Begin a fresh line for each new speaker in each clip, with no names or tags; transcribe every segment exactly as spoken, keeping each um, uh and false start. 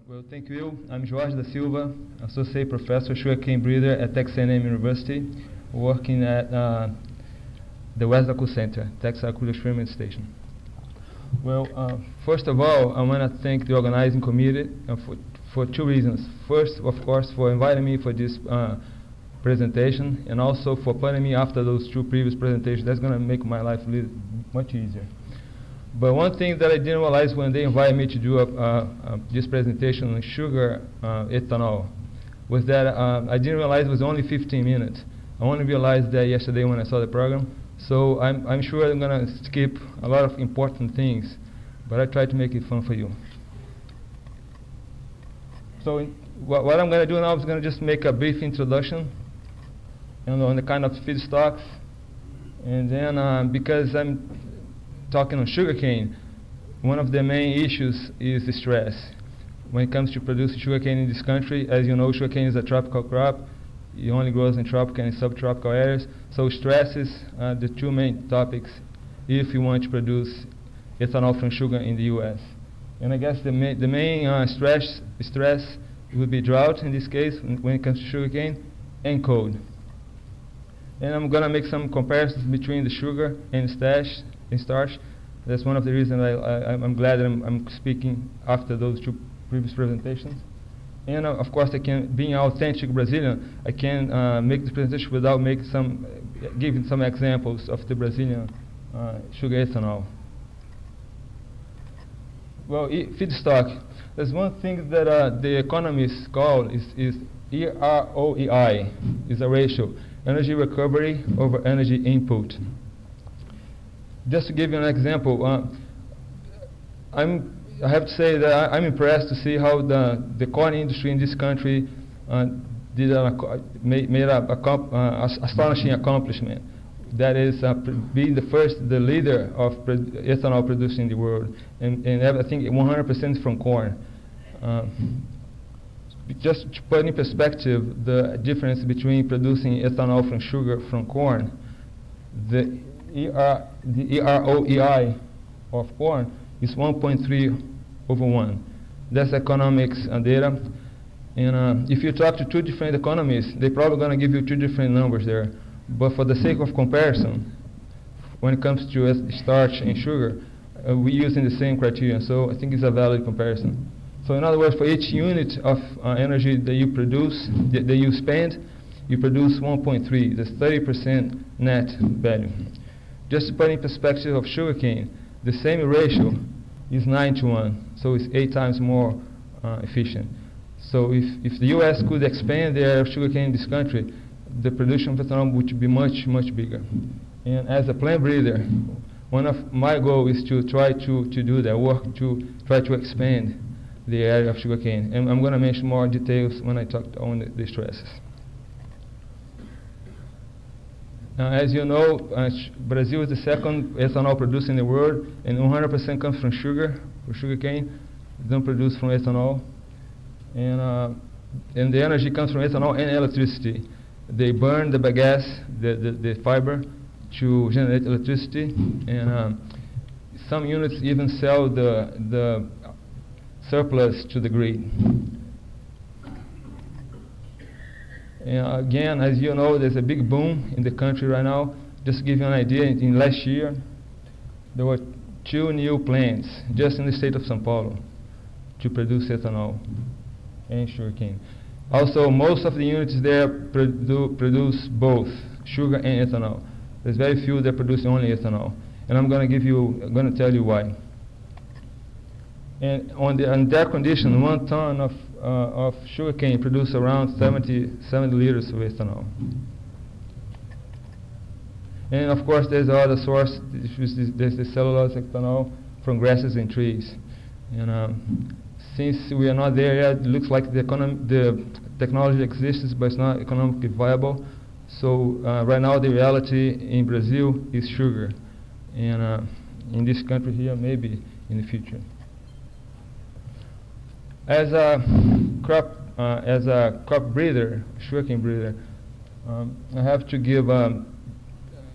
Well, thank you. I'm Jorge da Silva, Associate Professor, Sugarcane Breeder at Texas A and M University, working at uh, the West Laco Center, Texas Aquila Experiment Station. Well, uh, first of all, I want to thank the organizing committee uh, for, for two reasons. First, of course, for inviting me for this uh, presentation, and also for putting me after those two previous presentations. That's going to make my life li much easier. But one thing that I didn't realize when they invited me to do a, uh, uh, this presentation on sugar uh, ethanol was that uh, I didn't realize it was only fifteen minutes. I only realized that yesterday when I saw the program. So I'm, I'm sure I'm going to skip a lot of important things, but I try to make it fun for you. So in, wh what I'm going to do now is going to just make a brief introduction you know, on the kind of feedstocks. And then uh, because I'm talking on sugarcane, one of the main issues is the stress. When it comes to producing sugarcane in this country, as you know, sugarcane is a tropical crop. It only grows in tropical and subtropical areas. So stress is uh, the two main topics if you want to produce ethanol from sugar in the U S. And I guess the, ma the main uh, stress, stress would be drought in this case when it comes to sugarcane, and cold. And I'm going to make some comparisons between the sugar and stash and starch. That's one of the reasons I, I, I'm glad that I'm, I'm speaking after those two previous presentations. And uh, of course, I can, being authentic Brazilian, I can uh, make this presentation without making some, uh, giving some examples of the Brazilian uh, sugar ethanol. Well, e feedstock. There's one thing that uh, the economists call is, is E R O E I, is a ratio, energy recovery over energy input. Just to give you an example, uh, I'm, I have to say that I, I'm impressed to see how the, the corn industry in this country uh, did a, made, made a, a comp, uh, astonishing accomplishment. That is uh, being the first, the leader of pro ethanol produced in the world, and, and I think one hundred percent from corn. Uh, just to put in perspective the difference between producing ethanol from sugar from corn, the E R, the E R O E I of corn is one point three over one. That's economics uh, data. And uh, if you talk to two different economists, they're probably going to give you two different numbers there. But for the sake of comparison, when it comes to uh, starch and sugar, uh, we're using the same criteria. So I think it's a valid comparison. So in other words, for each unit of uh, energy that you produce, that, that you spend, you produce one point three. That's thirty percent net value. Just to put in perspective of sugarcane, the same ratio is nine to one, so it's eight times more uh, efficient. So if, if the U S could expand their sugarcane in this country, the production of ethanol would be much, much bigger. And as a plant breeder, one of my goals is to try to, to do that, work to try to expand the area of sugarcane. And I'm going to mention more details when I talk on the, the stresses. Uh, as you know, uh, Brazil is the second ethanol producer in the world, and one hundred percent comes from sugar, or sugarcane. It's not produced from ethanol. And, uh, and the energy comes from ethanol and electricity. They burn the bagasse, the, the, the fiber, to generate electricity. And um, some units even sell the, the surplus to the grid. And again, as you know, there's a big boom in the country right now. Just to give you an idea, in, in last year, there were two new plants just in the state of São Paulo to produce ethanol and sugarcane. Also, most of the units there produ produce both sugar and ethanol. There's very few that produce only ethanol, and I'm going to give you, I'm going to tell you why. And on the on their condition, one ton of uh, of sugarcane produces around seventy, seventy liters of ethanol. And of course, there's other source. There's the cellulose ethanol from grasses and trees. And um, since we are not there yet, it looks like the, the technology exists, but it's not economically viable. So uh, right now, the reality in Brazil is sugar, and uh, in this country here, maybe in the future. As a crop, uh, as a crop breeder, sugarcane breeder, um, I have to give, um,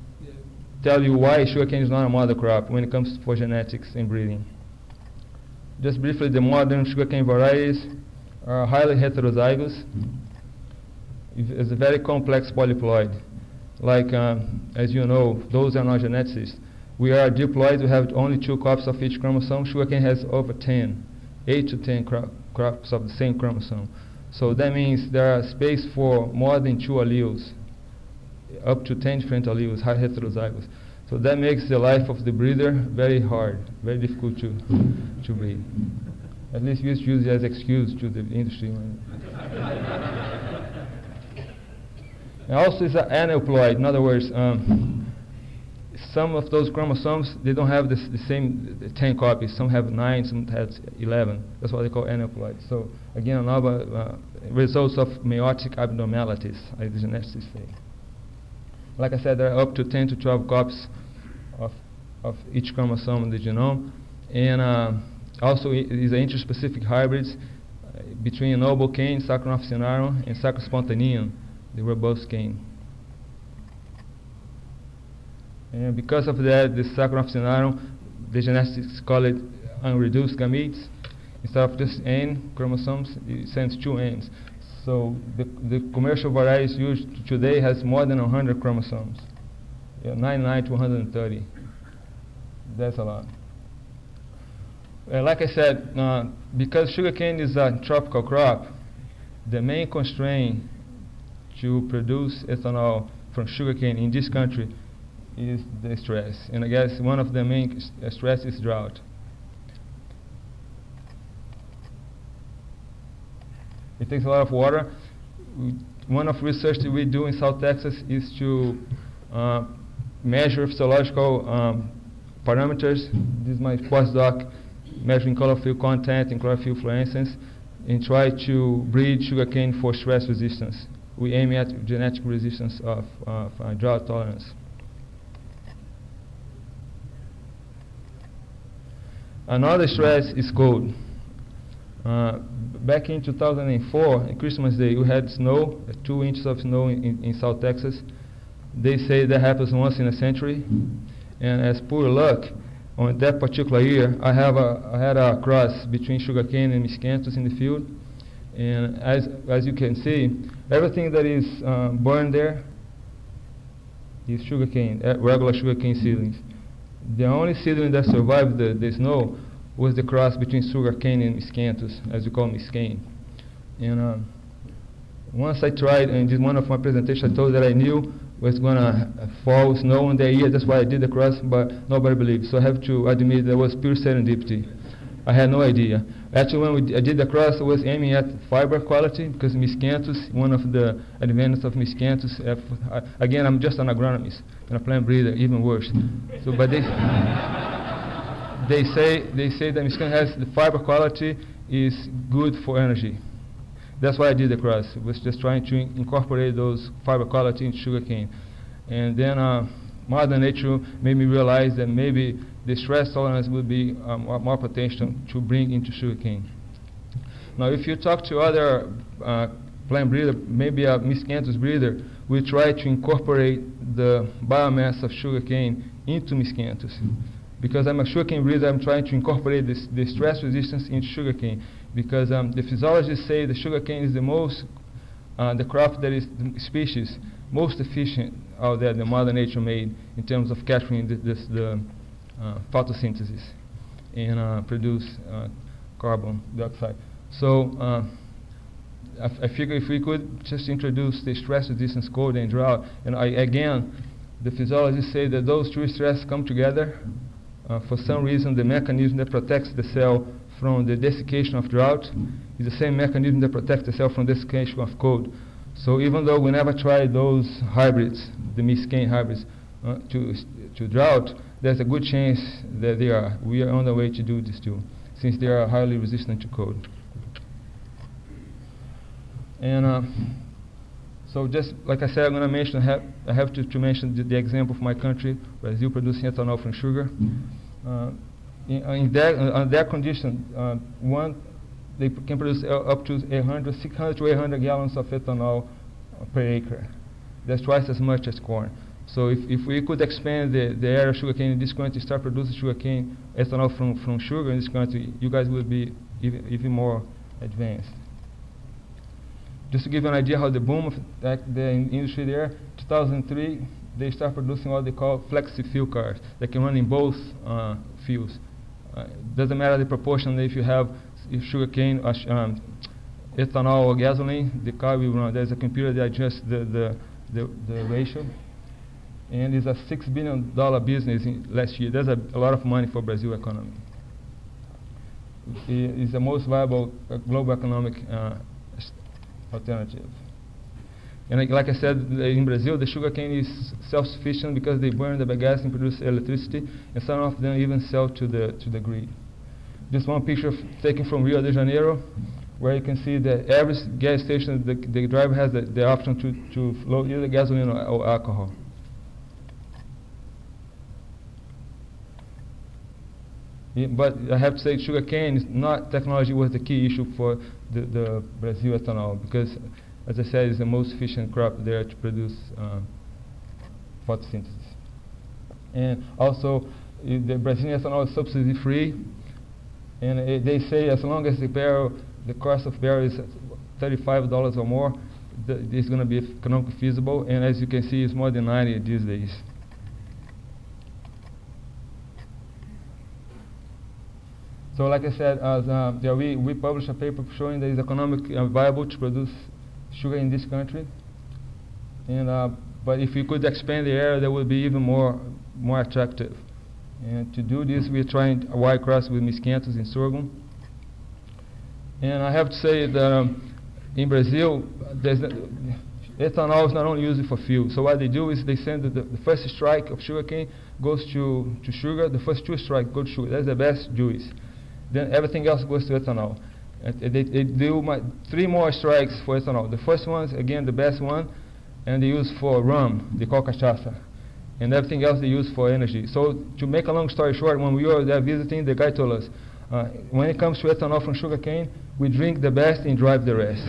tell you why sugarcane is not a model crop when it comes for genetics and breeding. Just briefly, the modern sugarcane varieties are highly heterozygous. It's a very complex polyploid. Like, um, as you know, those are not geneticists. We are diploid, we have only two copies of each chromosome. Sugarcane has over ten, eight to ten cro crops of the same chromosome. So that means there are space for more than two alleles, up to ten different alleles, high heterozygous. So that makes the life of the breeder very hard, very difficult to, to breed. At least we used to use it as excuse to the industry. And also it's an aneuploid. In other words, um, some of those chromosomes, they don't have this, the same the ten copies. Some have nine, some have eleven. That's what they call aneuploid. So again, another uh, results of meiotic abnormalities, as the geneticists say. Like I said, there are up to ten to twelve copies of, of each chromosome in the genome. And uh, also these are interspecific hybrids uh, between noble cane, Saccharum officinarum, and Saccharum spontaneum, the robust cane. And because of that, the Saccharum officinarum, the geneticists call it unreduced gametes. Instead of just N chromosomes, it sends two N's. So the, the commercial varieties used today has more than one hundred chromosomes, yeah, ninety-nine to one hundred thirty. That's a lot. Uh, like I said, uh, because sugarcane is a tropical crop, the main constraint to produce ethanol from sugarcane in this country is the stress. And I guess one of the main uh, stress is drought. It takes a lot of water. We, one of the research that we do in South Texas is to uh, measure physiological um, parameters. This is my postdoc measuring chlorophyll content and chlorophyll fluorescence, and try to breed sugarcane for stress resistance. We aim at genetic resistance of, of uh, drought tolerance. Another stress is cold. Uh, back in two thousand four, on Christmas Day, we had snow, uh, two inches of snow in, in, in South Texas. They say that happens once in a century. And as poor luck, on that particular year, I, have a, I had a cross between sugarcane and miscanthus in the field. And as, as you can see, everything that is um, burned there is sugarcane, uh, regular sugarcane seedlings. The only seedling that survived the, the snow was the cross between sugarcane and miscanthus, as we call miscane. And uh, once I tried, and in one of my presentations, I told that I knew was going to uh, fall snow in that year. That's why I did the cross, but nobody believed. So I have to admit that was pure serendipity. I had no idea. Actually, when we d I did the cross, I was aiming at fiber quality, because miscanthus, one of the advantages of miscanthus, uh, uh, again, I'm just an agronomist and a plant breeder, even worse. So, but they, they say they say that miscanthus has the fiber quality is good for energy. That's why I did the cross. I was just trying to in incorporate those fiber quality in sugarcane. And then uh, Mother Nature made me realize that maybe the stress tolerance would be um, more, more potential to bring into sugarcane. Now, if you talk to other uh, plant breeder, maybe a miscanthus breeder, we try to incorporate the biomass of sugarcane into miscanthus. Because I'm a sugarcane breeder, I'm trying to incorporate this, the stress resistance into sugarcane. Because um, the physiologists say the sugarcane is the most, uh, the crop that is the species most efficient out there that Mother Nature made in terms of capturing the, this, the uh, photosynthesis and uh, produce uh, carbon dioxide. So uh, I, f I figure if we could just introduce the stress resistance cold and drought, and I, again, the physiologists say that those two stresses come together. Uh, for some reason, the mechanism that protects the cell from the desiccation of drought is the same mechanism that protects the cell from desiccation of cold. So even though we never tried those hybrids, the miscane hybrids, uh, to, to drought, there's a good chance that they are. We are on the way to do this too, since they are highly resistant to cold. And uh, so just like I said, I'm going to mention, have, I have to, to mention the, the example of my country, Brazil, producing ethanol from sugar. Uh, in, uh, in that, uh, on that condition, uh, one, they p can produce uh, up to eight hundred, six hundred to eight hundred gallons of ethanol uh, per acre. That's twice as much as corn. So if, if we could expand the, the area of sugarcane in this country, start producing sugarcane ethanol from, from sugar in this country, you guys would be even, even more advanced. Just to give you an idea how the boom of that, the in industry there, two thousand three, they start producing what they call flexi fuel cars that can run in both uh, fuels. Uh, doesn't matter the proportion if you have if sugarcane, uh, sh um, ethanol or gasoline, the car will run. There's a computer that adjusts the, the, the, the ratio. And it's a six billion dollar business in last year. That's a, a lot of money for Brazil economy. It is the most viable uh, global economic uh, alternative. And like, like I said, in Brazil, the sugarcane is self-sufficient because they burn the bagasse and produce electricity, and some of them even sell to the to the grid. Just one picture taken from Rio de Janeiro, where you can see that every gas station, the, the driver has the, the option to, to load either gasoline or, or alcohol. Yeah, but I have to say, sugarcane is not technology was the key issue for the, the Brazil ethanol, because, as I said, it's the most efficient crop there to produce uh, photosynthesis. And also, I, the Brazilian ethanol is subsidy-free, and uh, they say as long as the barrel, the cost of barrel is thirty-five dollars or more, th it's going to be economically feasible. And as you can see, it's more than ninety these days. So, like I said, as, uh, yeah, we we published a paper showing that it's economically uh, viable to produce sugar in this country. And uh, but if we could expand the area, that would be even more more attractive. And to do this, we're trying a wide cross with miscanthus and sorghum. And I have to say that um, in Brazil, there's n ethanol is not only used for fuel. So what they do is they send the, the first strike of sugarcane goes to, to sugar. The first two strikes go to sugar. That's the best juice. Then everything else goes to ethanol. And they, they do my three more strikes for ethanol. The first one is, again, the best one, and they use for rum, they call cachaça. And everything else they use for energy. So to make a long story short, when we were there visiting, the guy told us, uh, when it comes to ethanol from sugarcane, we drink the best and drive the rest.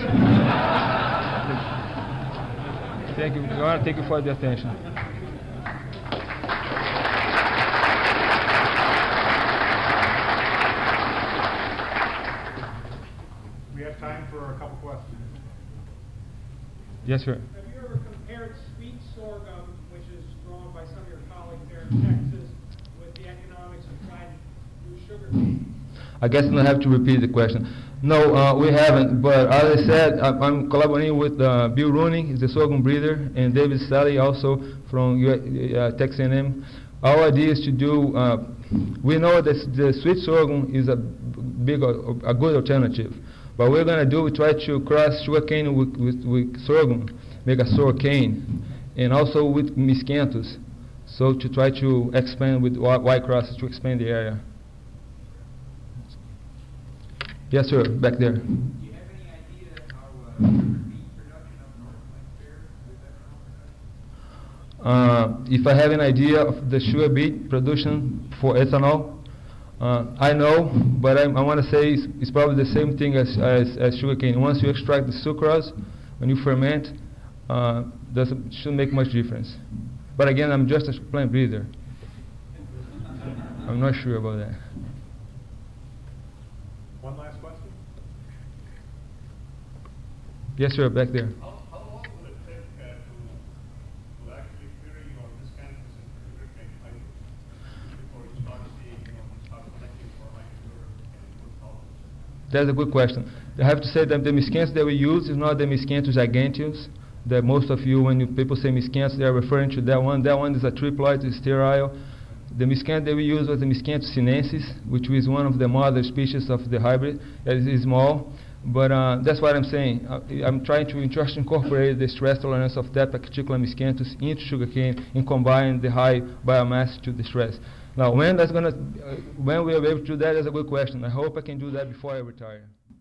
Thank you. I want to thank you for the attention.
We have time for a couple questions.
Yes, sir.
Have you ever compared sweet sorghum, which is grown by some of your colleagues there in Texas, with the economics of trying to do sugar cane?
I guess I have to repeat the question. No, uh, we haven't. But as I said, I, I'm collaborating with uh, Bill Rooney, he's the sorghum breeder, and David Sally, also from uh, Texas A and M. Our idea is to do. Uh, we know that the sweet sorghum is a big, uh, a good alternative. But we're going to do, we try to cross sugarcane with, with, with sorghum, make a sour cane, and also with miscanthus. So to try to expand with white crosses to expand the area. Yes, sir, back there.
Do you have any idea how uh, beet production up north might fare with ethanol production?
Uh, if I have an idea of the sugar beet production for ethanol, Uh, I know, but I'm, I want to say it's, it's probably the same thing as, as, as sugarcane. Once you extract the sucrose, when you ferment, uh, doesn't shouldn't make much difference. But again, I'm just a plant breeder. I'm not sure about that.
One last question.
Yes, sir, back there.
How, how long will it take uh, to, to actually query your miscanthus and sugarcane fibers before you start seeing, you know, start collecting for like sugar and good quality?
That's a good question. I have to say that the miscanthus that we use is not the Miscanthus giganteus. That most of you, when you people say miscanthus, they are referring to that one. That one is a triploid, it's sterile. The miscanthus that we use was the Miscanthus sinensis, which is one of the mother species of the hybrid. It is small, but uh, that's what I'm saying. Uh, I'm trying to just incorporate the stress tolerance of that particular miscanthus into sugarcane and combine the high biomass to the stress. Now, when that's gonna, uh, when we'll be able to do that is a good question. I hope I can do that before I retire.